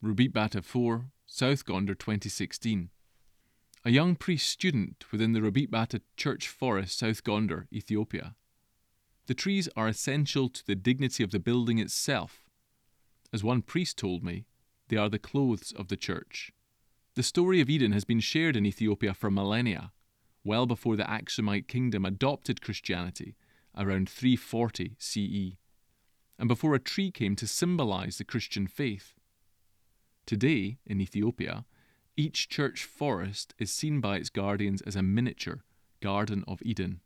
Rubit Bata 4, South Gondar 2016. A young priest student within the Rubit Bata Church Forest, South Gondar, Ethiopia. The trees are essential to the dignity of the building itself. As one priest told me, they are the clothes of the church. The story of Eden has been shared in Ethiopia for millennia, well before the Aksumite kingdom adopted Christianity around 340 CE, and before a tree came to symbolize the Christian faith. Today, in Ethiopia, each church forest is seen by its guardians as a miniature Garden of Eden.